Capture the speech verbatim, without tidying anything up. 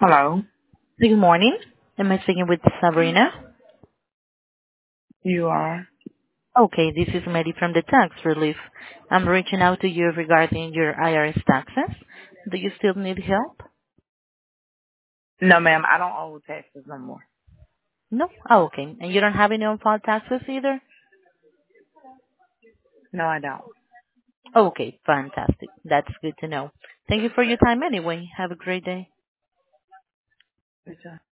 Hello, Good morning. Am I speaking with Sabrina? you are? Okay, this is Mary from the Tax Relief. I'm reaching out to you regarding your I R S taxes. Do you still need help? No, ma'am, I don't owe taxes no more. No? Oh, okay. And you don't have any on-file taxes either? No, I don't. Okay, fantastic. That's good to know. Thank you for your time anyway. Have a great day. It's, uh,